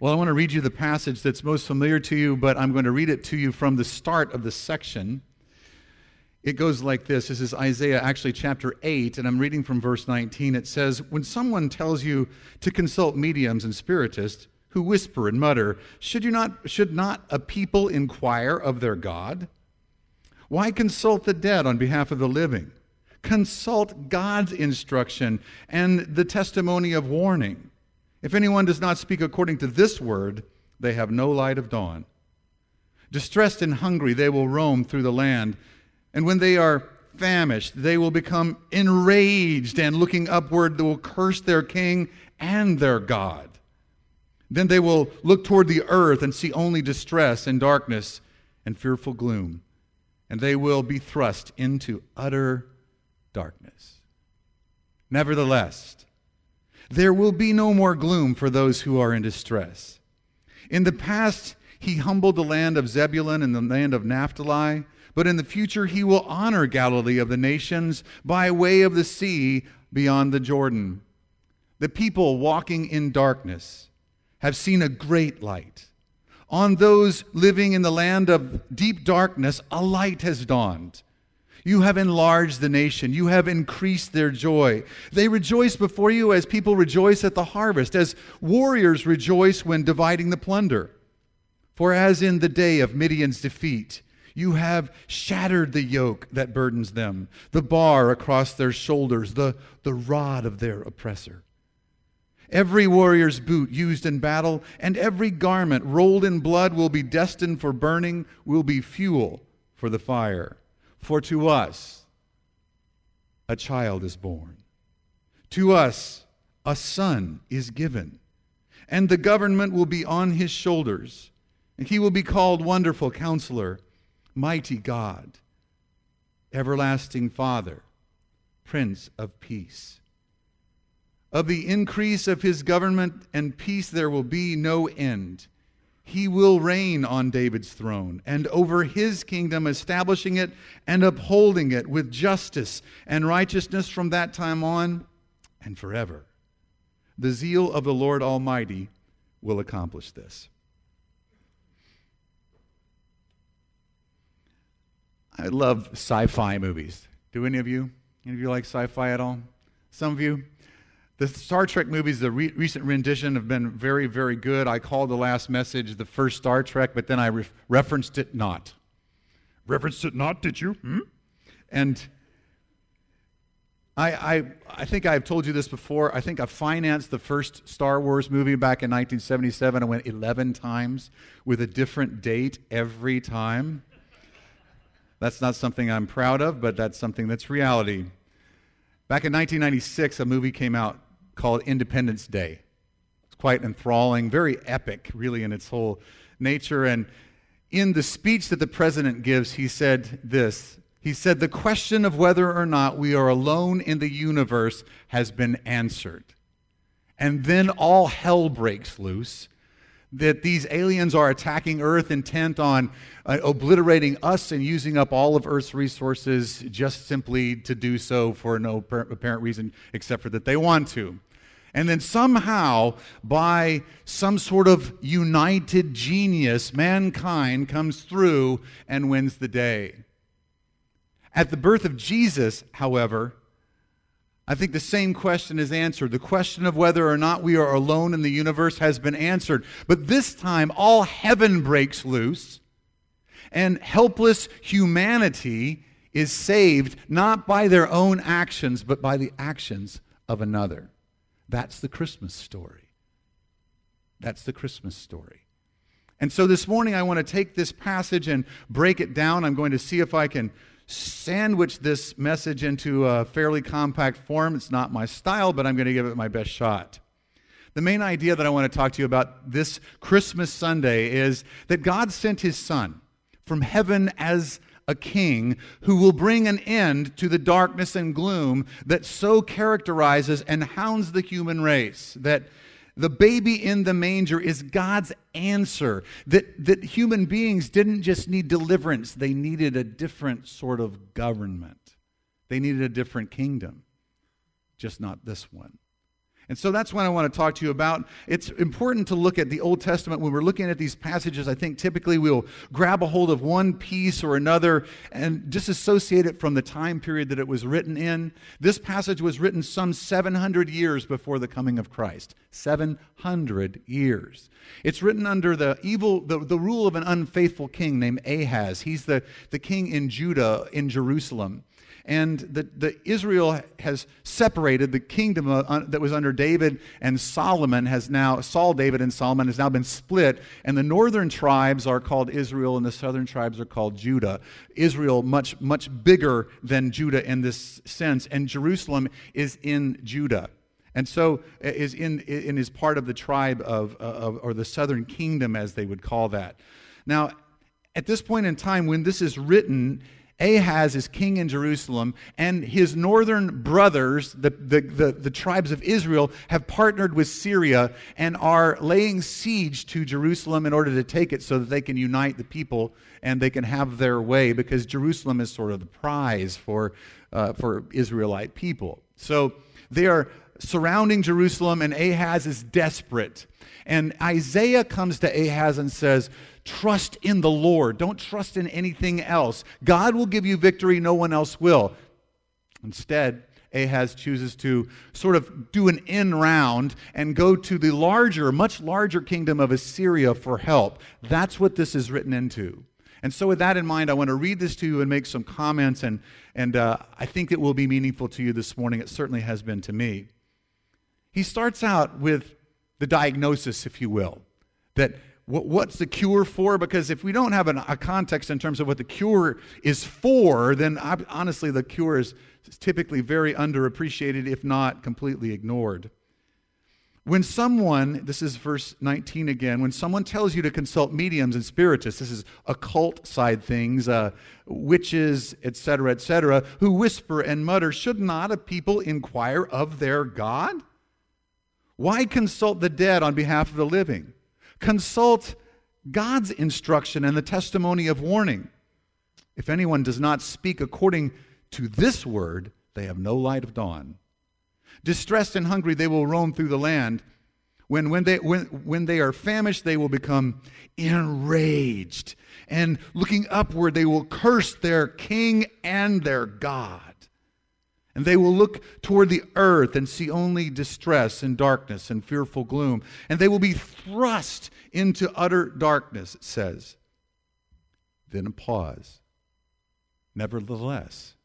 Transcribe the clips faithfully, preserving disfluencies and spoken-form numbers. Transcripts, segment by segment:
Well, I want to read you the passage that's most familiar to you, but I'm going to read it to you from the start of the section. It goes like this. This is Isaiah, actually chapter eight, and I'm reading from verse nineteen. It says, "When someone tells you to consult mediums and spiritists who whisper and mutter, should you not, should not a people inquire of their God? Why consult the dead on behalf of the living? Consult God's instruction and the testimony of warning. If anyone does not speak according to this word, they have no light of dawn. Distressed and hungry, they will roam through the land. And when they are famished, they will become enraged, and looking upward, they will curse their king and their God. Then they will look toward the earth and see only distress and darkness and fearful gloom. And they will be thrust into utter darkness. Nevertheless, there will be no more gloom for those who are in distress. In the past, he humbled the land of Zebulun and the land of Naphtali, but in the future he will honor Galilee of the nations by way of the sea beyond the Jordan. The people walking in darkness have seen a great light. On those living in the land of deep darkness, a light has dawned. You have enlarged the nation. You have increased their joy. They rejoice before you as people rejoice at the harvest, as warriors rejoice when dividing the plunder. For as in the day of Midian's defeat, you have shattered the yoke that burdens them, the bar across their shoulders, the, the rod of their oppressor. Every warrior's boot used in battle and every garment rolled in blood will be destined for burning, will be fuel for the fire. For to us a child is born. To us a son is given, and the government will be on his shoulders, and he will be called Wonderful Counselor, Mighty God, Everlasting Father, Prince of Peace. Of the increase of his government and peace there will be no end. He will reign on David's throne and over his kingdom, establishing it and upholding it with justice and righteousness from that time on and forever. The zeal of the Lord Almighty will accomplish this." I love sci-fi movies. Do any of you? Any of you like sci-fi at all? Some of you? The Star Trek movies, the re- recent rendition, have been very, very good. I called the last message the first Star Trek, but then I re- referenced it not. Referenced it not, did you? Hmm? And I, I, I think I've told you this before. I think I financed the first Star Wars movie back in nineteen seventy-seven. I went eleven times with a different date every time. That's not something I'm proud of, but that's something that's reality. Back in nineteen ninety-six, a movie came out called Independence Day. It's quite enthralling, very epic, really, in its whole nature. And in the speech that the president gives, he said this. He said, "The question of whether or not we are alone in the universe has been answered." And then all hell breaks loose, that these aliens are attacking Earth, intent on uh, obliterating us and using up all of Earth's resources just simply to do so for no apparent reason except for that they want to. And then somehow, by some sort of united genius, mankind comes through and wins the day. At the birth of Jesus, however, I think the same question is answered. The question of whether or not we are alone in the universe has been answered. But this time, all heaven breaks loose, and helpless humanity is saved not by their own actions, but by the actions of another. That's the Christmas story. That's the Christmas story. And so this morning, I want to take this passage and break it down. I'm going to see if I can sandwich this message into a fairly compact form. It's not my style, but I'm going to give it my best shot. The main idea that I want to talk to you about this Christmas Sunday is that God sent his Son from heaven as a king who will bring an end to the darkness and gloom that so characterizes and hounds the human race, that the baby in the manger is God's answer, that, that human beings didn't just need deliverance, they needed a different sort of government. They needed a different kingdom, just not this one. And so that's what I want to talk to you about. It's important to look at the Old Testament. When we're looking at these passages, I think typically we'll grab a hold of one piece or another and disassociate it from the time period that it was written in. This passage was written some seven hundred years before the coming of Christ. seven hundred years. It's written under the evil, the, the rule of an unfaithful king named Ahaz. He's the, the king in Judah, in Jerusalem. And the, the Israel has separated. The kingdom uh, that was under David and Solomon has now, Saul, David, and Solomon has now been split. And the northern tribes are called Israel, and the southern tribes are called Judah. Israel much, much bigger than Judah in this sense, and Jerusalem is in Judah. And so is in, in is part of the tribe of, of, or the southern kingdom, as they would call that. Now, at this point in time, when this is written, Ahaz is king in Jerusalem, and his northern brothers, the, the, the, the tribes of Israel, have partnered with Syria and are laying siege to Jerusalem in order to take it so that they can unite the people and they can have their way, because Jerusalem is sort of the prize for, uh, for Israelite people. So they are surrounding Jerusalem, and Ahaz is desperate. And Isaiah comes to Ahaz and says, trust in the Lord. Don't trust in anything else. God will give you victory. No one else will. Instead, Ahaz chooses to sort of do an end round and go to the larger, much larger kingdom of Assyria for help. That's what this is written into. And so with that in mind, I want to read this to you and make some comments, and, and uh, I think it will be meaningful to you this morning. It certainly has been to me. He starts out with the diagnosis, if you will, that what's the cure for? Because if we don't have an, a context in terms of what the cure is for, then honestly the cure is typically very underappreciated, if not completely ignored. When someone, this is verse nineteen again, when someone tells you to consult mediums and spiritists, this is occult side things, uh, witches, et cetera, et cetera, who whisper and mutter, should not a people inquire of their God? Why consult the dead on behalf of the living? Consult God's instruction and the testimony of warning. If anyone does not speak according to this word, they have no light of dawn. Distressed and hungry, they will roam through the land. When, when, they, when, when they are famished, they will become enraged. And looking upward, they will curse their king and their God. And they will look toward the earth and see only distress and darkness and fearful gloom. And they will be thrust into utter darkness, it says. Then a pause. Nevertheless,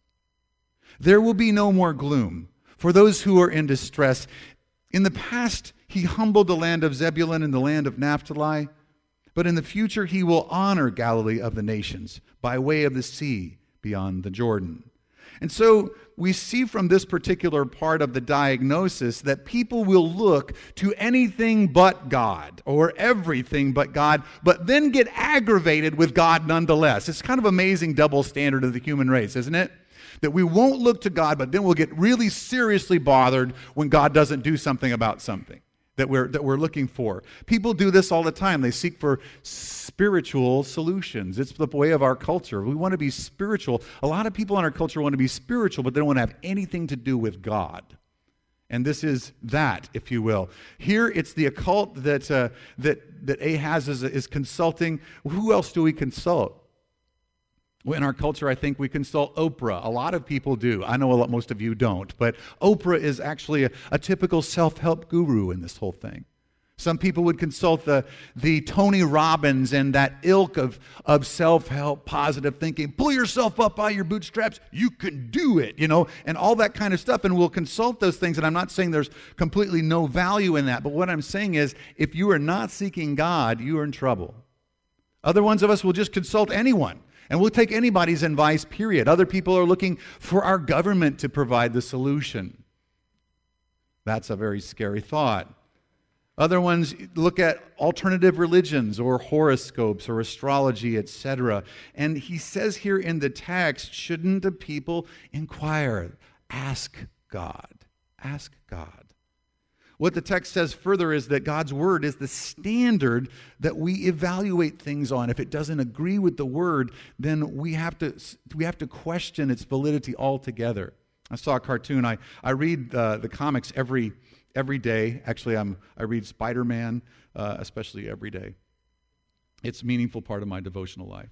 there will be no more gloom for those who are in distress. In the past, he humbled the land of Zebulun and the land of Naphtali. But in the future, he will honor Galilee of the nations by way of the sea beyond the Jordan. And so we see from this particular part of the diagnosis that people will look to anything but God, or everything but God, but then get aggravated with God nonetheless. It's kind of amazing double standard of the human race, isn't it? That we won't look to God, but then we'll get really seriously bothered when God doesn't do something about something that we're that we're looking for. People do this all the time. They seek for spiritual solutions. It's the way of our culture. We want to be spiritual. A lot of people in our culture want to be spiritual, but they don't want to have anything to do with God. And this is that, if you will. Here, it's the occult that uh, that that Ahaz is, is consulting. Who else do we consult? Well, in our culture, I think we consult Oprah. A lot of people do. I know a lot, most of you don't. But Oprah is actually a, a typical self-help guru in this whole thing. Some people would consult the, the Tony Robbins and that ilk of, of self-help, positive thinking. Pull yourself up by your bootstraps. You can do it, you know, and all that kind of stuff. And we'll consult those things. And I'm not saying there's completely no value in that. But what I'm saying is, if you are not seeking God, you are in trouble. Other ones of us will just consult anyone. And we'll take anybody's advice, period. Other people are looking for our government to provide the solution. That's a very scary thought. Other ones look at alternative religions or horoscopes or astrology, et cetera. And he says here in the text, shouldn't the people inquire? Ask God. Ask God. What the text says further is that God's word is the standard that we evaluate things on. If it doesn't agree with the word, then we have to we have to question its validity altogether. I saw a cartoon. I, I read uh, the comics every every day. Actually, I'm, I read Spider-Man, uh, especially every day. It's a meaningful part of my devotional life.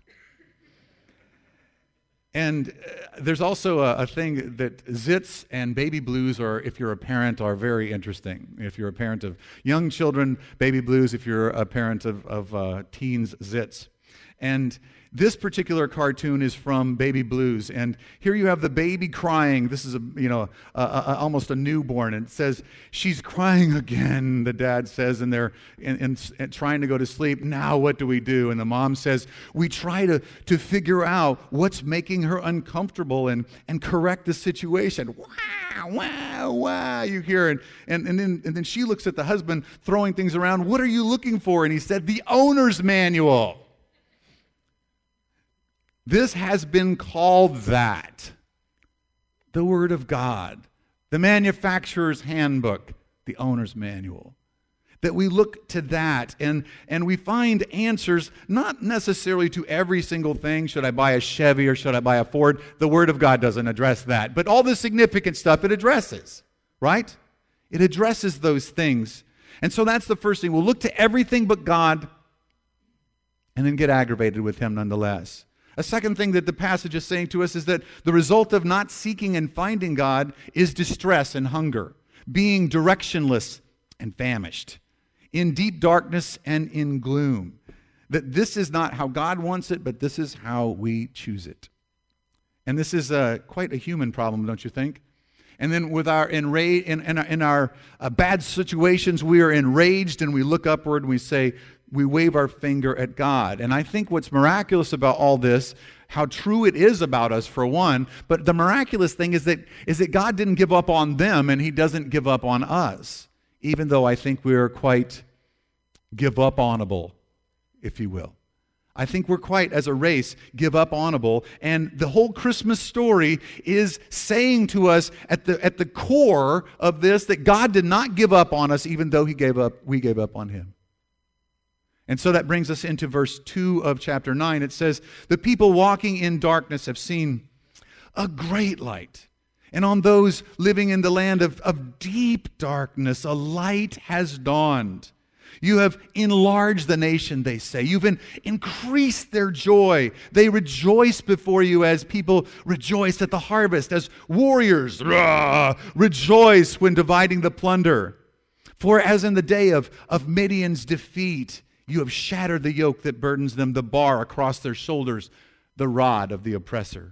And uh, there's also a, a thing that zits and baby blues are, if you're a parent, are very interesting. If you're a parent of young children, baby blues. If you're a parent of, of uh, teens, zits. And this particular cartoon is from Baby Blues, and here you have the baby crying. This is a you know a, a, almost a newborn, and it says she's crying again. The dad says, and they're and, and, and trying to go to sleep. Now what do we do? And the mom says, we try to to figure out what's making her uncomfortable and and correct the situation. Wow, wow, wow! You hear it, and and then and then she looks at the husband throwing things around. What are you looking for? And he said, the owner's manual. This has been called that. The Word of God, the manufacturer's handbook, the owner's manual. That we look to that and, and we find answers not necessarily to every single thing. Should I buy a Chevy or should I buy a Ford? The Word of God doesn't address that. But all the significant stuff it addresses, right? It addresses those things. And so that's the first thing. We'll look to everything but God and then get aggravated with Him nonetheless. A second thing that the passage is saying to us is that the result of not seeking and finding God is distress and hunger, being directionless and famished, in deep darkness and in gloom. That this is not how God wants it, but this is how we choose it. And this is uh, quite a human problem, don't you think? And then with our enra- in, in our, in our uh, bad situations, we are enraged and we look upward and we say, we wave our finger at God. And I think what's miraculous about all this, how true it is about us for one, but the miraculous thing is that is that God didn't give up on them and He doesn't give up on us, even though I think we're quite give up onable, if you will. I think we're quite, as a race, give up onable. And the whole Christmas story is saying to us at the at the core of this that God did not give up on us, even though He gave up, we gave up on Him. And so that brings us into verse two of chapter nine. It says, the people walking in darkness have seen a great light. And on those living in the land of, of deep darkness, a light has dawned. You have enlarged the nation, they say. You've in, increased their joy. They rejoice before you as people rejoice at the harvest, as warriors rah, rejoice when dividing the plunder. For as in the day of, of Midian's defeat, you have shattered the yoke that burdens them, the bar across their shoulders, the rod of the oppressor.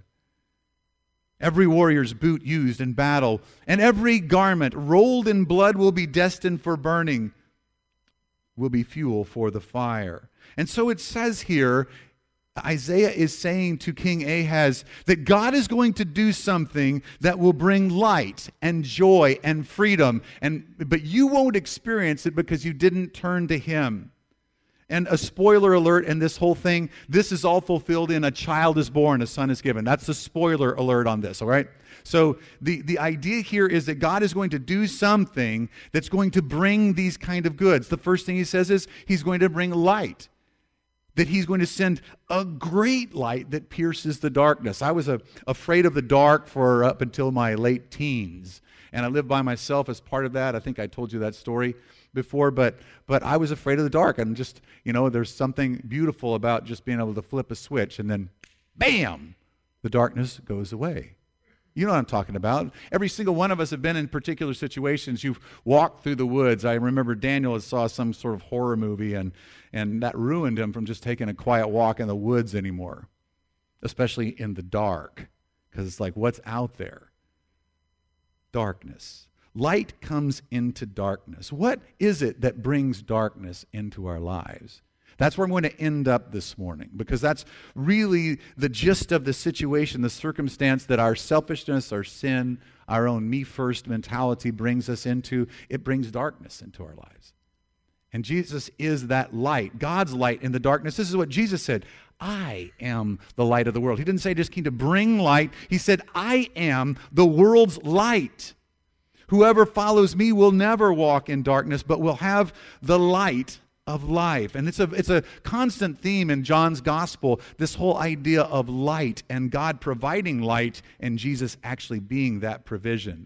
Every warrior's boot used in battle, and every garment rolled in blood will be destined for burning, will be fuel for the fire. And so it says here, Isaiah is saying to King Ahaz that God is going to do something that will bring light and joy and freedom, and but you won't experience it because you didn't turn to Him. And a spoiler alert in this whole thing, this is all fulfilled in a child is born, a son is given. That's the spoiler alert on this, all right? So the, the idea here is that God is going to do something that's going to bring these kind of goods. The first thing He says is He's going to bring light. That He's going to send a great light that pierces the darkness. I was a, afraid of the dark for up until my late teens. And I lived by myself as part of that. I think I told you that story before, but but I was afraid of the dark. And just, you know, there's something beautiful about just being able to flip a switch and then, bam, the darkness goes away. You know what I'm talking about. Every single one of us have been in particular situations. You've walked through the woods. I remember Daniel saw some sort of horror movie, and, and that ruined him from just taking a quiet walk in the woods anymore, especially in the dark, because it's like, what's out there? Darkness. Light comes into darkness. What is it that brings darkness into our lives? That's where I'm going to end up this morning, because that's really the gist of the situation, the circumstance that our selfishness, our sin, our own me-first mentality brings us into. It brings darkness into our lives. And Jesus is that light, God's light in the darkness. This is what Jesus said, I am the light of the world. He didn't say I just came to bring light. He said, I am the world's light. Whoever follows me will never walk in darkness, but will have the light of life. And it's a it's a constant theme in John's gospel, this whole idea of light and God providing light and Jesus actually being that provision.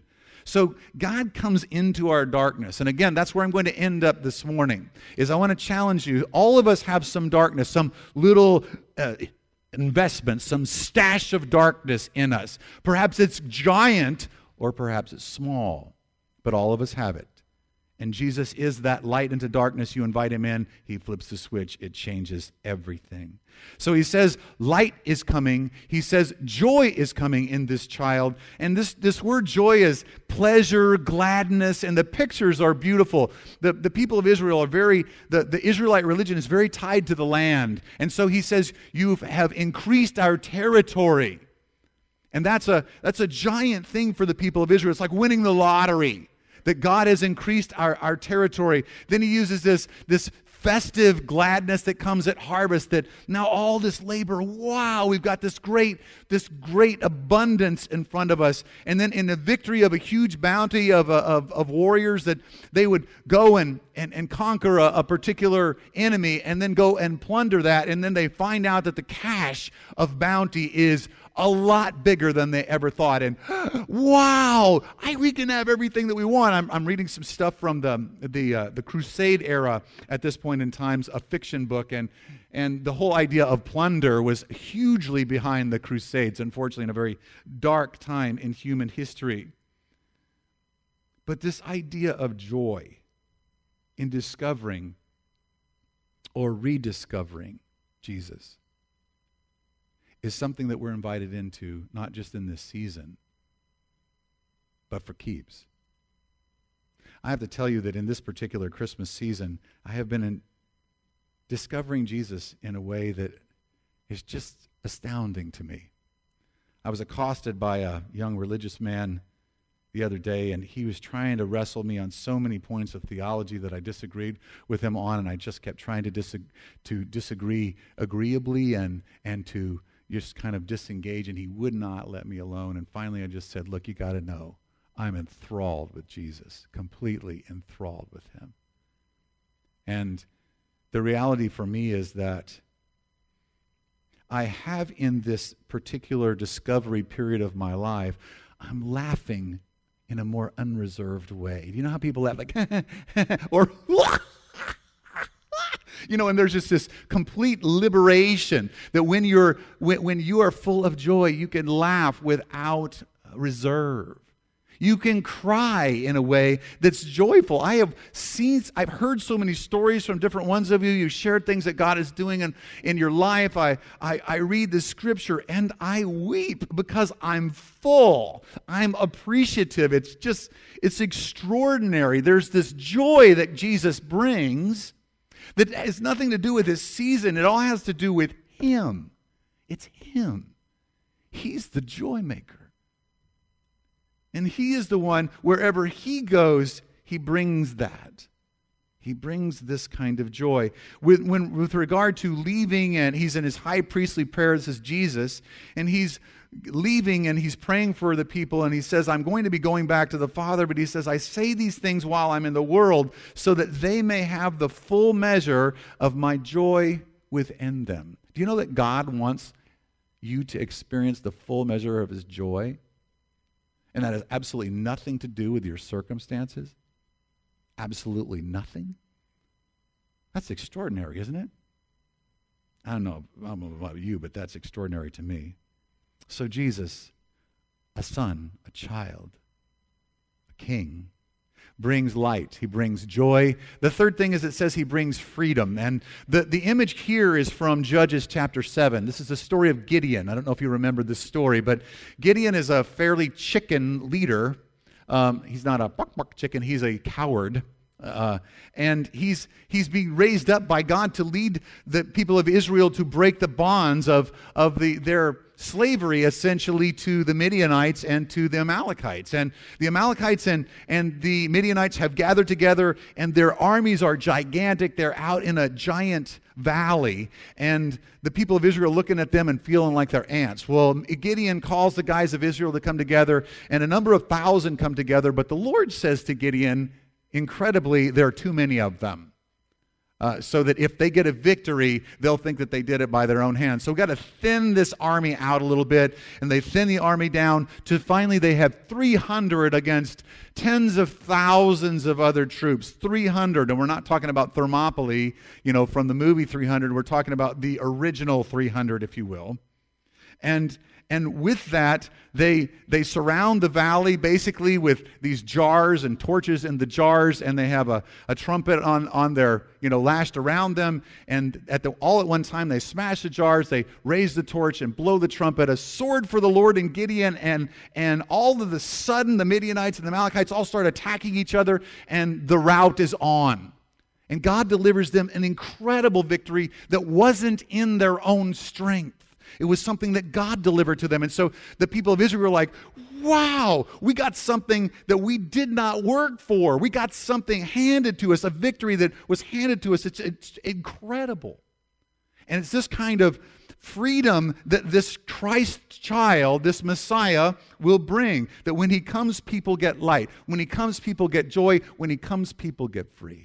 So God comes into our darkness. And again, that's where I'm going to end up this morning, is I want to challenge you. All of us have some darkness, some little uh, investment, some stash of darkness in us. Perhaps it's giant or perhaps it's small, but all of us have it. And Jesus is that light into darkness. You invite him in, he flips the switch. It changes everything. So he says light is coming. He says joy is coming in this child. And this, this word joy is pleasure, gladness, and the pictures are beautiful. The, the people of Israel are very, the, the Israelite religion is very tied to the land. And so he says, you have increased our territory. And that's a, that's a giant thing for the people of Israel. It's like winning the lottery, that God has increased our, our territory. Then he uses this, this festive gladness that comes at harvest, that now all this labor, wow, we've got this great, this great abundance in front of us. And then in the victory of a huge bounty of, of, of warriors, that they would go and, and, and conquer a, a particular enemy and then go and plunder that. And then they find out that the cache of bounty is a lot bigger than they ever thought. And wow, I, we can have everything that we want. I'm, I'm reading some stuff from the the uh, the Crusade era at this point in time, a fiction book, and and the whole idea of plunder was hugely behind the Crusades, unfortunately, in a very dark time in human history. But this idea of joy in discovering or rediscovering Jesus is something that we're invited into, not just in this season, but for keeps. I have to tell you that in this particular Christmas season, I have been in discovering Jesus in a way that is just astounding to me. I was accosted by a young religious man the other day, and he was trying to wrestle me on so many points of theology that I disagreed with him on, and I just kept trying to, dis- to disagree agreeably and, and to just kind of disengage, and he would not let me alone. And finally I just said, look, you got to know, I'm enthralled with Jesus, completely enthralled with him. And the reality for me is that I have, in this particular discovery period of my life, I'm laughing in a more unreserved way. Do you know how people laugh? Like, or you know, and there's just this complete liberation that when you're when, when you are full of joy, you can laugh without reserve. You can cry in a way that's joyful. I have seen, I've heard so many stories from different ones of you. You shared things that God is doing in, in your life. I, I, I read the scripture and I weep because I'm full. I'm appreciative. It's just, it's extraordinary. There's this joy that Jesus brings that has nothing to do with his season. It all has to do with him. It's him. He's the joy maker. And he is the one, wherever he goes, he brings that. He brings this kind of joy. With, when, with regard to leaving, and he's in his high priestly prayer, this is Jesus, and he's leaving and he's praying for the people, and he says, I'm going to be going back to the Father, but he says, I say these things while I'm in the world so that they may have the full measure of my joy within them. Do you know that God wants you to experience the full measure of his joy? And that has absolutely nothing to do with your circumstances. Absolutely nothing. That's extraordinary, isn't it? I don't know, I don't know about you, but that's extraordinary to me. So Jesus, a son, a child, a king, brings light. He brings joy. The third thing is it says he brings freedom. And the, the image here is from Judges chapter seven. This is the story of Gideon. I don't know if you remember this story, but Gideon is a fairly chicken leader. Um, he's not a buck buck chicken. He's a coward. Uh, and he's he's being raised up by God to lead the people of Israel to break the bonds of, of the their slavery, essentially, to the Midianites and to the Amalekites. And the Amalekites and, and the Midianites have gathered together, and their armies are gigantic. They're out in a giant valley, and the people of Israel looking at them and feeling like they're ants. Well, Gideon calls the guys of Israel to come together, and a number of thousand come together, but the Lord says to Gideon, incredibly, there are too many of them. Uh, so that if they get a victory, they'll think that they did it by their own hands. So we've got to thin this army out a little bit, and they thin the army down to finally they have three hundred against tens of thousands of other troops. three hundred, and we're not talking about Thermopylae, you know, from the movie three hundred. We're talking about the original three hundred, if you will. And And with that, they they surround the valley basically with these jars and torches in the jars, and they have a, a trumpet on, on their, you know, lashed around them. And at the all at one time, they smash the jars, they raise the torch and blow the trumpet, a sword for the Lord and Gideon, and, and all of a sudden, the Midianites and the Amalekites all start attacking each other, and the rout is on. And God delivers them an incredible victory that wasn't in their own strength. It was something that God delivered to them. And so the people of Israel were like, wow, we got something that we did not work for. We got something handed to us, a victory that was handed to us. It's, it's incredible. And it's this kind of freedom that this Christ child, this Messiah, will bring. That when he comes, people get light. When he comes, people get joy. When he comes, people get free.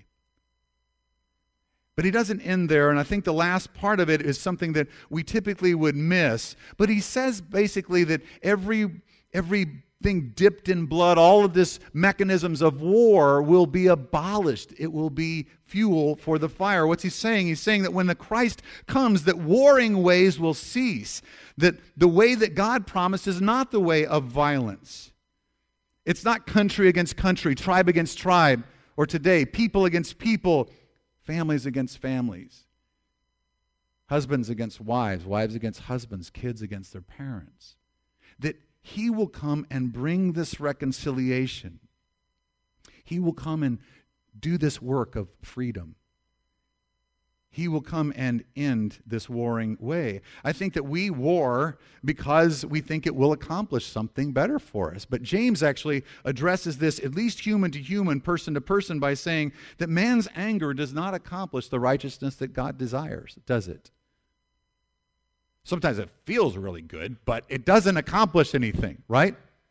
But he doesn't end there, and I think the last part of it is something that we typically would miss. But he says basically that every everything dipped in blood, all of this mechanisms of war will be abolished. It will be fuel for the fire. What's he saying? He's saying that when the Christ comes, that warring ways will cease. That the way that God promised is not the way of violence. It's not country against country, tribe against tribe, or today, people against people, families against families, husbands against wives, wives against husbands, kids against their parents. That he will come and bring this reconciliation. He will come and do this work of freedom. He will come and end this warring way. I think that we war because we think it will accomplish something better for us. But James actually addresses this, at least human to human, person to person, by saying that man's anger does not accomplish the righteousness that God desires, does it? Sometimes it feels really good, but it doesn't accomplish anything, right?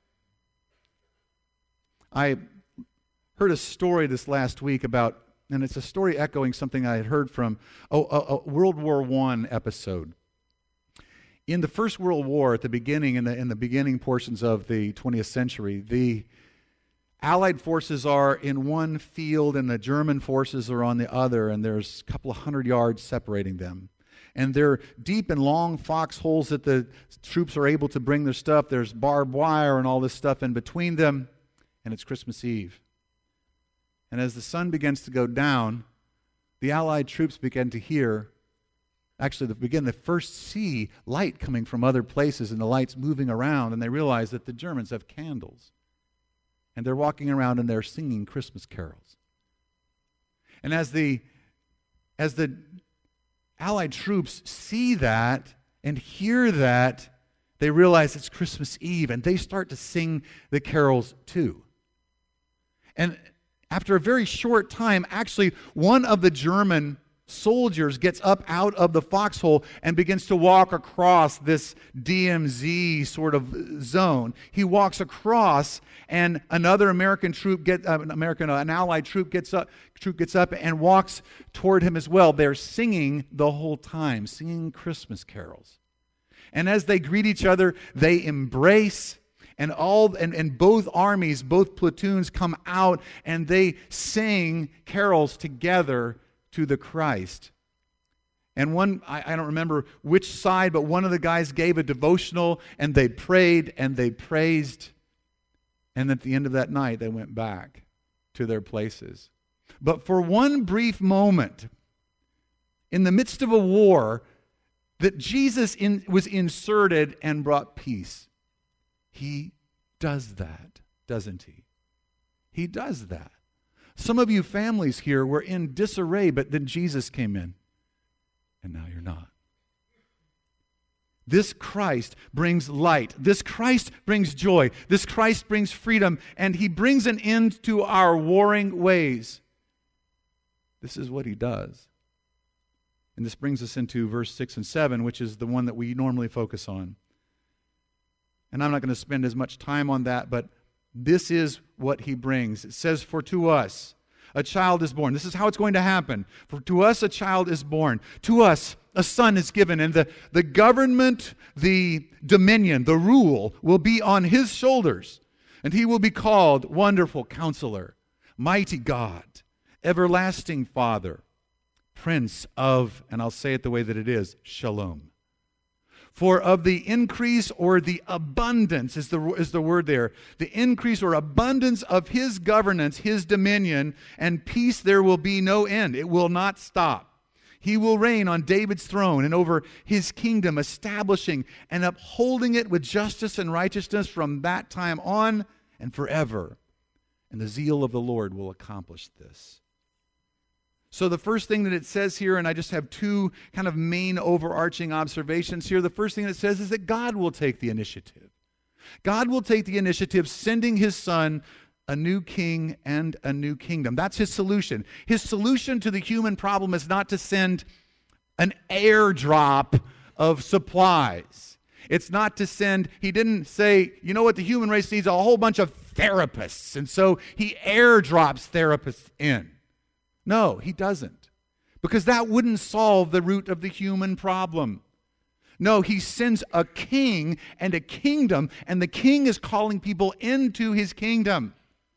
I heard a story this last week about, and it's a story echoing something I had heard from a, a, a World War One episode. In the First World War, at the beginning, in the, in the beginning portions of the twentieth century, the Allied forces are in one field and the German forces are on the other, and there's a couple of hundred yards separating them. And they're deep and long foxholes that the troops are able to bring their stuff. There's barbed wire and all this stuff in between them, and it's Christmas Eve. And as the sun begins to go down, the Allied troops begin to hear, actually they begin to first see light coming from other places, and the light's moving around, and they realize that the Germans have candles. And they're walking around and they're singing Christmas carols. And as the, as the Allied troops see that and hear that, they realize it's Christmas Eve, and they start to sing the carols too. And after a very short time, actually, one of the German soldiers gets up out of the foxhole and begins to walk across this D M Z sort of zone. He walks across, and another American troop get uh, an American uh, an Allied troop gets up troop gets up and walks toward him as well. They're singing the whole time, singing Christmas carols. And as they greet each other, they embrace. And all and, and both armies, both platoons come out and they sing carols together to the Christ. And one, I, I don't remember which side, but one of the guys gave a devotional and they prayed and they praised. And at the end of that night, they went back to their places. But for one brief moment, in the midst of a war, that Jesus in, was inserted and brought peace. He does that, doesn't he? He does that. Some of you families here were in disarray, but then Jesus came in, and now you're not. This Christ brings light. This Christ brings joy. This Christ brings freedom, and he brings an end to our warring ways. This is what he does. And this brings us into verse six and seven, which is the one that we normally focus on. And I'm not going to spend as much time on that, but this is what he brings. It says, "For to us a child is born. This is how it's going to happen. For to us a child is born. To us a son is given. And the, the government, the dominion, the rule will be on his shoulders. And he will be called Wonderful Counselor, Mighty God, Everlasting Father, Prince of, and I'll say it the way that it is, Shalom. For of the increase or the abundance is the, is the word there. The increase or abundance of his governance, his dominion, and peace there will be no end. It will not stop. He will reign on David's throne and over his kingdom, establishing and upholding it with justice and righteousness from that time on and forever. And the zeal of the Lord will accomplish this. So the first thing that it says here, and I just have two kind of main overarching observations here. The first thing it says is that God will take the initiative. God will take the initiative, sending his son a new king and a new kingdom. That's his solution. His solution to the human problem is not to send an airdrop of supplies. It's not to send, he didn't say, you know what, the human race needs a whole bunch of therapists, and so he airdrops therapists in. No, he doesn't, because that wouldn't solve the root of the human problem. No, he sends a king and a kingdom, and the king is calling people into his kingdom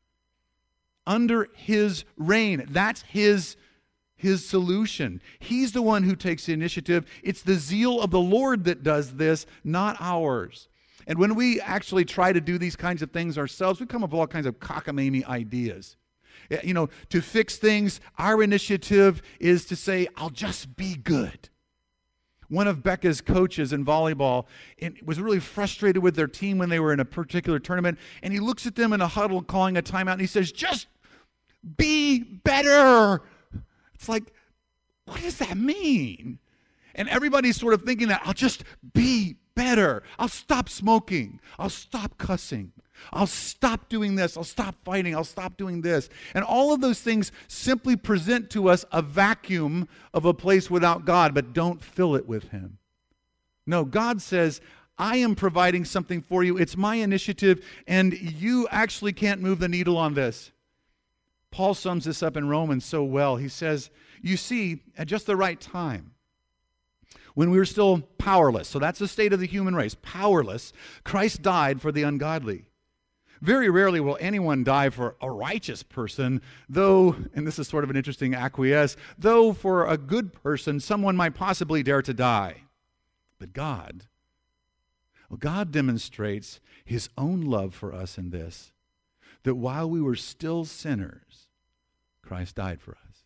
under his reign. That's his, his solution. He's the one who takes the initiative. It's the zeal of the Lord that does this, not ours. And when we actually try to do these kinds of things ourselves, we come up with all kinds of cockamamie ideas. You know, to fix things, our initiative is to say, I'll just be good. One of Becca's coaches in volleyball was really frustrated with their team when they were in a particular tournament, and he looks at them in a huddle calling a timeout, and he says, just be better. It's like, what does that mean? And everybody's sort of thinking that, I'll just be better. I'll stop smoking. I'll stop cussing. I'll stop doing this. I'll stop fighting. I'll stop doing this. And all of those things simply present to us a vacuum of a place without God, but don't fill it with him. No, God says, I am providing something for you. It's my initiative, and you actually can't move the needle on this. Paul sums this up in Romans so well. He says, you see, at just the right time, when we were still powerless, so that's the state of the human race, powerless, Christ died for the ungodly. Very rarely will anyone die for a righteous person, though, and this is sort of an interesting acquiesce, though for a good person, someone might possibly dare to die. But God, well, God demonstrates his own love for us in this, that while we were still sinners, Christ died for us.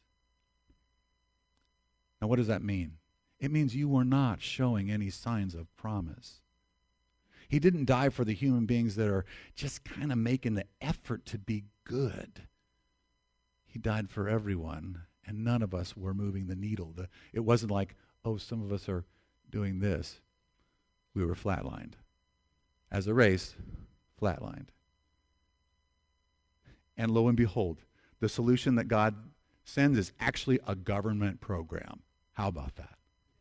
Now, what does that mean? It means you were not showing any signs of promise. He didn't die for the human beings that are just kind of making the effort to be good. He died for everyone, and none of us were moving the needle. The, it wasn't like, oh, some of us are doing this. We were flatlined. As a race, flatlined. And lo and behold, the solution that God sends is actually a government program. How about that?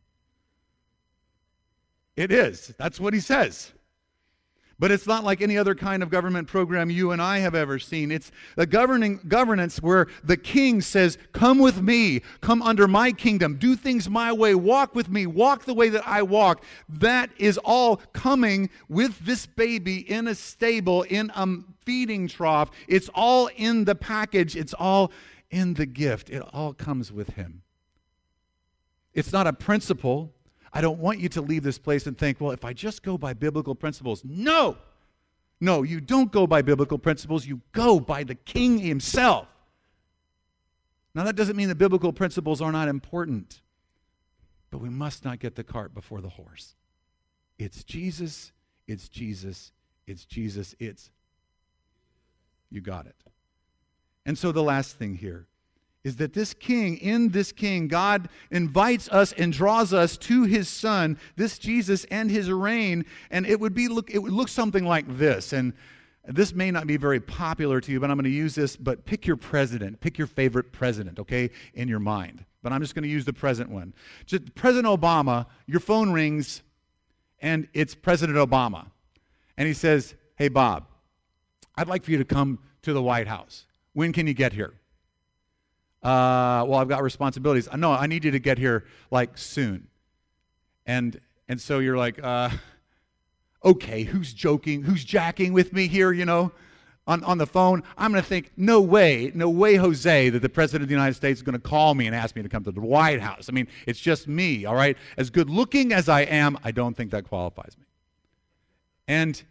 It is. That's what he says. But it's not like any other kind of government program you and I have ever seen. It's a governing governance where the king says, come with me, come under my kingdom, do things my way, walk with me, walk the way that I walk. That is all coming with this baby in a stable, in a feeding trough. It's all in the package. It's all in the gift. It all comes with him. It's not a principle. I don't want you to leave this place and think, well, if I just go by biblical principles. No! No, you don't go by biblical principles. You go by the King himself. Now, that doesn't mean that biblical principles are not important, but we must not get the cart before the horse. It's Jesus, it's Jesus, it's Jesus, it's... You got it. And so the last thing here is that this king, in this king, God invites us and draws us to his son, this Jesus and his reign, and it would be look it would look something like this. And this may not be very popular to you, but I'm going to use this, but pick your president, pick your favorite president, okay, in your mind. But I'm just going to use the present one. Just President Obama, your phone rings, and it's President Obama. And he says, hey, Bob, I'd like for you to come to the White House. When can you get here? Uh, well, I've got responsibilities. No, I need you to get here like soon. And and so you're like, uh, okay, who's joking? Who's jacking with me here, you know, on, on the phone? I'm going to think, no way, no way, Jose, that the President of the United States is going to call me and ask me to come to the White House. I mean, it's just me, all right? As good looking as I am, I don't think that qualifies me. And,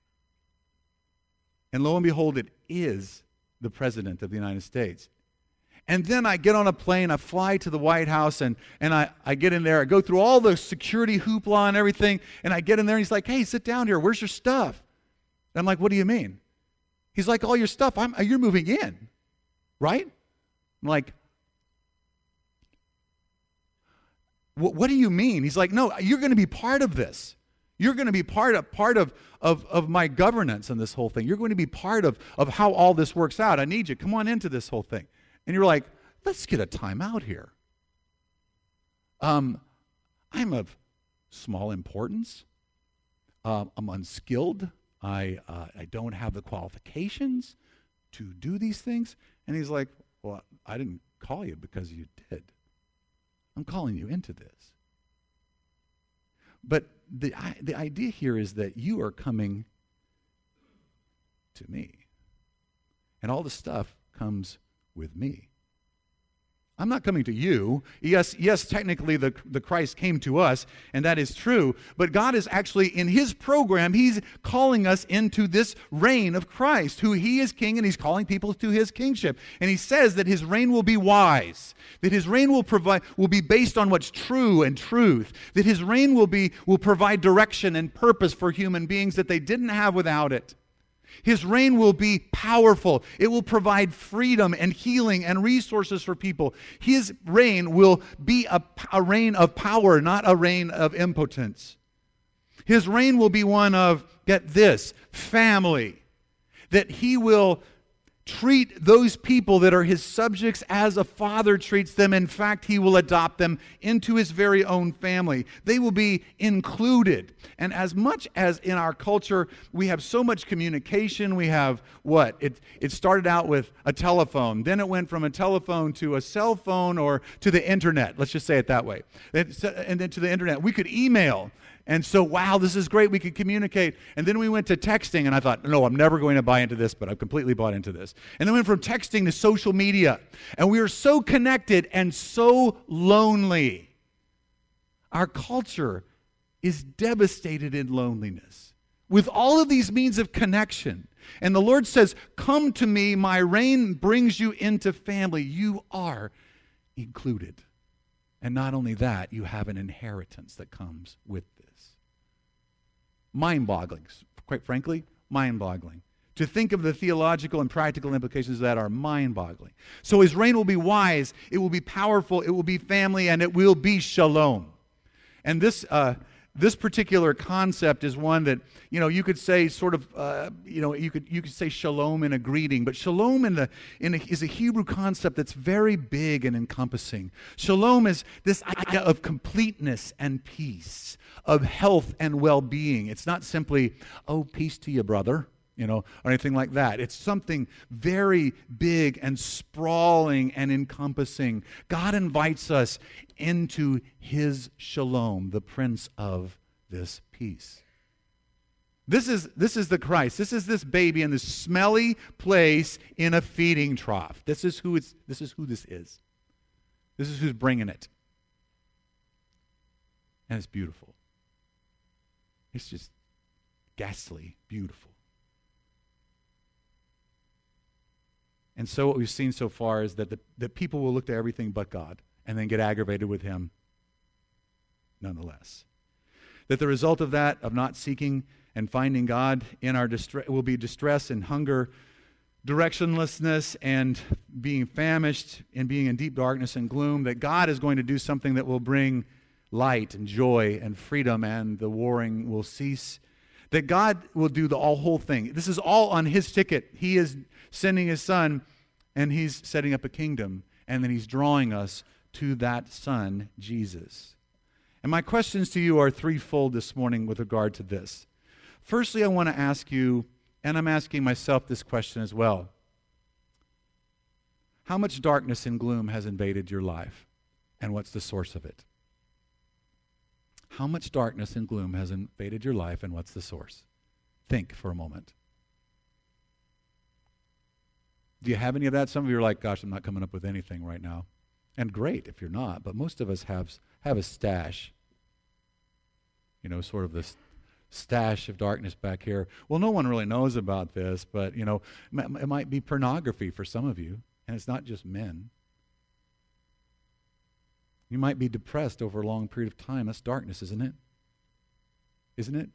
and lo and behold, it is the President of the United States. And then I get on a plane, I fly to the White House, and, and I, I get in there, I go through all the security hoopla and everything, and I get in there, and he's like, hey, sit down here, where's your stuff? And I'm like, what do you mean? He's like, all your stuff, I'm, you're moving in, right? I'm like, what do you mean? He's like, no, you're going to be part of this. You're going to be part of part of, of, of my governance in this whole thing. You're going to be part of, of how all this works out. I need you. Come on into this whole thing. And you're like, let's get a time out here. Um, I'm of small importance. Uh, I'm unskilled. I, uh, I don't have the qualifications to do these things. And he's like, well, I didn't call you because you did. I'm calling you into this. But the, the idea here is that you are coming to me. And all the stuff comes with me. I'm not coming to you. Yes, yes, technically the, the Christ came to us, and that is true. But God is actually, in his program, he's calling us into this reign of Christ, who he is king, and he's calling people to his kingship. And he says that his reign will be wise, that his reign will provide will be based on what's true and truth, that his reign will be will provide direction and purpose for human beings that they didn't have without it. His reign will be powerful. It will provide freedom and healing and resources for people. His reign will be a, a reign of power, not a reign of impotence. His reign will be one of, get this, family. That he will treat those people that are his subjects as a father treats them. In fact, he will adopt them into his very own family. They will be included. And as much as in our culture we have so much communication, we have what? It, it started out with a telephone. Then it went from a telephone to a cell phone or to the internet. Let's just say it that way. And then to the internet. We could email. And so, wow, this is great. We could communicate. And then we went to texting, and I thought, no, I'm never going to buy into this, but I've completely bought into this. And then we went from texting to social media. And we are so connected and so lonely. Our culture is devastated in loneliness with all of these means of connection. And the Lord says, come to me, my reign brings you into family. You are included. And not only that, you have an inheritance that comes with this. Mind-boggling, quite frankly, mind-boggling. To think of the theological and practical implications of that are mind-boggling. So his reign will be wise, it will be powerful, it will be family, and it will be shalom. And this uh, this particular concept is one that, you know, you could say sort of, uh, you know, you could you could say shalom in a greeting, but shalom in the in a, is a Hebrew concept that's very big and encompassing. Shalom is this idea of completeness and peace, of health and well-being. It's not simply, oh, peace to you, brother, you know, or anything like that. It's something very big and sprawling and encompassing. God invites us into his shalom, the Prince of this peace. This is, this is the Christ. This is this baby in this smelly place in a feeding trough. This is who it's, this is who this is. This is who's bringing it. And it's beautiful. It's just ghastly beautiful. And so what we've seen so far is that the, that people will look to everything but God and then get aggravated with him nonetheless. That the result of that, of not seeking and finding God in our distress, will be distress and hunger, directionlessness, and being famished and being in deep darkness and gloom. That God is going to do something that will bring light and joy and freedom, and the warring will cease. That God will do the all whole thing. This is all on his ticket. He is sending his son, and he's setting up a kingdom, and then he's drawing us to that son, Jesus. And my questions to you are threefold this morning with regard to this. Firstly, I want to ask you, and I'm asking myself this question as well. How much darkness and gloom has invaded your life, and what's the source of it? How much darkness and gloom has invaded your life, and what's the source? Think for a moment. Do you have any of that? Some of you are like, gosh, I'm not coming up with anything right now. And great if you're not, but most of us have, have a stash. You know, sort of this stash of darkness back here. Well, no one really knows about this, but, you know, it might be pornography for some of you, and it's not just men. You might be depressed over a long period of time. That's darkness, isn't it? Isn't it?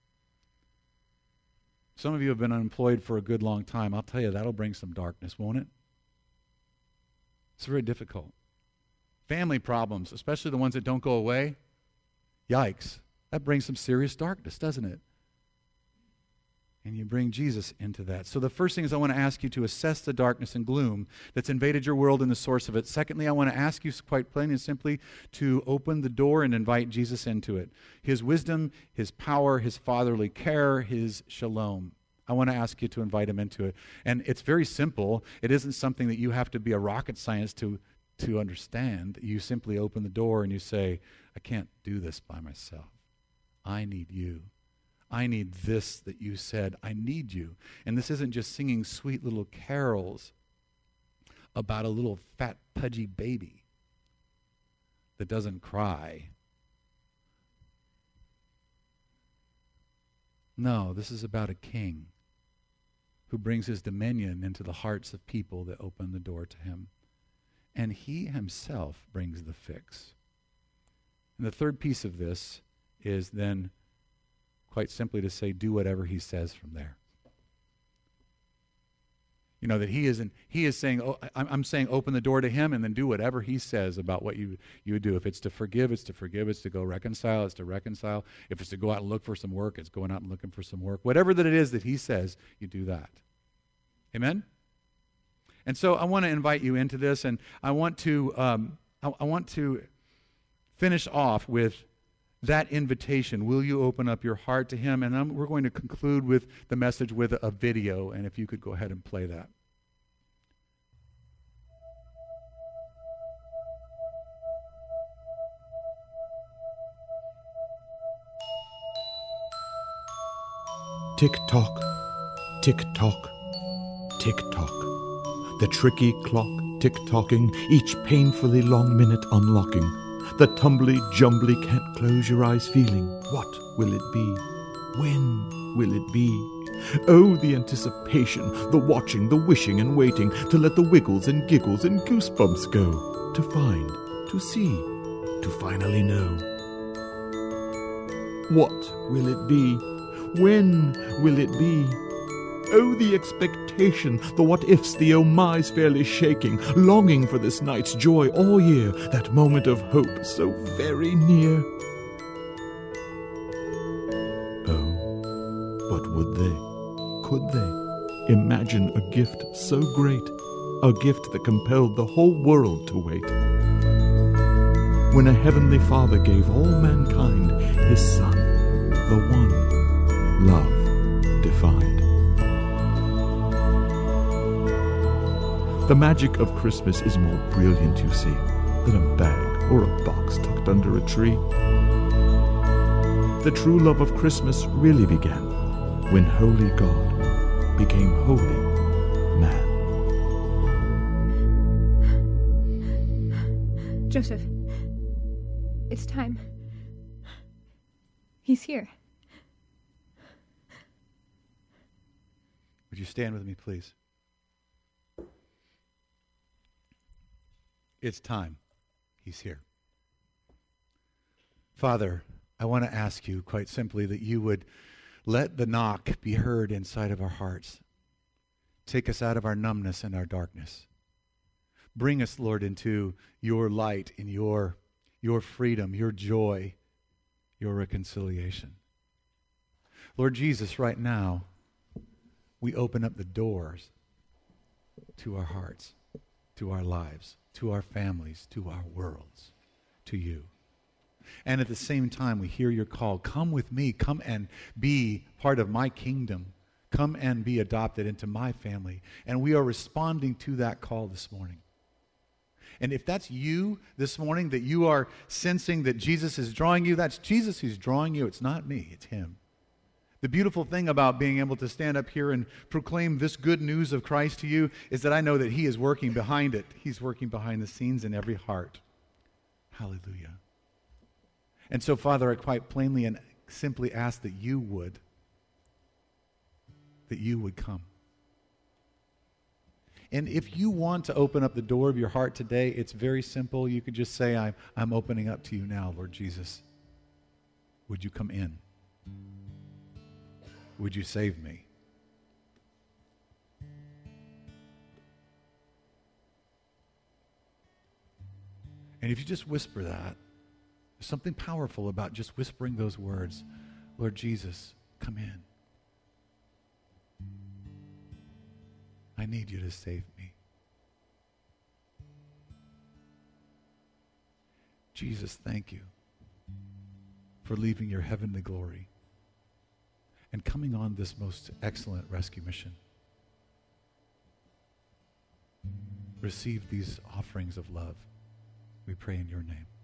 Some of you have been unemployed for a good long time. I'll tell you, that'll bring some darkness, won't it? It's very difficult. Family problems, especially the ones that don't go away, yikes. That brings some serious darkness, doesn't it? And you bring Jesus into that. So the first thing is I want to ask you to assess the darkness and gloom that's invaded your world and the source of it. Secondly, I want to ask you quite plain and simply to open the door and invite Jesus into it. His wisdom, His power, His fatherly care, His shalom. I want to ask you to invite Him into it. And it's very simple. It isn't something that you have to be a rocket scientist to, to understand. You simply open the door and you say, I can't do this by myself. I need you. I need this that you said. I need you. And this isn't just singing sweet little carols about a little fat, pudgy baby that doesn't cry. No, this is about a king who brings his dominion into the hearts of people that open the door to him. And he himself brings the fix. And the third piece of this is then quite simply to say, do whatever he says from there. You know, that he isn't, he is saying, oh, I'm, I'm saying open the door to him and then do whatever he says about what you, you would do. If it's to forgive, it's to forgive. It's to go reconcile, it's to reconcile. If it's to go out and look for some work, it's going out and looking for some work. Whatever that it is that he says, you do that. Amen? And so I want to invite you into this, and I want to, um, I, I want to finish off with that invitation. Will you open up your heart to him? And I'm, we're going to conclude with the message with a, a video, and if you could go ahead and play that. Tick-tock, tick-tock, tick-tock. The tricky clock tick-tocking, each painfully long minute unlocking. The tumbly, jumbly, can't close your eyes feeling. What will it be? When will it be? Oh, the anticipation, the watching, the wishing and waiting to let the wiggles and giggles and goosebumps go. To find, to see, to finally know. What will it be? When will it be? Oh, the expectation, the what-ifs, the oh-my's fairly shaking, longing for this night's joy all year, that moment of hope so very near. Oh, but would they, could they, imagine a gift so great, a gift that compelled the whole world to wait? When a heavenly Father gave all mankind his Son, the one love defined. The magic of Christmas is more brilliant, you see, than a bag or a box tucked under a tree. The true love of Christmas really began when holy God became holy man. Joseph, it's time. He's here. Would you stand with me, please? It's time. He's here. Father, I want to ask you quite simply that you would let the knock be heard inside of our hearts. Take us out of our numbness and our darkness. Bring us, Lord, into your light and your, your freedom, your joy, your reconciliation. Lord Jesus, right now, we open up the doors to our hearts, to our lives, to our families, to our worlds, to you. And at the same time, we hear your call, come with me, come and be part of my kingdom. Come and be adopted into my family. And we are responding to that call this morning. And if that's you this morning, that you are sensing that Jesus is drawing you, that's Jesus who's drawing you. It's not me, it's him. The beautiful thing about being able to stand up here and proclaim this good news of Christ to you is that I know that he is working behind it. He's working behind the scenes in every heart. Hallelujah. And so, Father, I quite plainly and simply ask that you would, that you would come. And if you want to open up the door of your heart today, it's very simple. You could just say, I'm, I'm opening up to you now, Lord Jesus. Would you come in? Would you save me? And if you just whisper that, there's something powerful about just whispering those words. Lord Jesus, come in. I need you to save me. Jesus, thank you for leaving your heavenly glory and coming on this most excellent rescue mission. Receive these offerings of love. We pray in your name.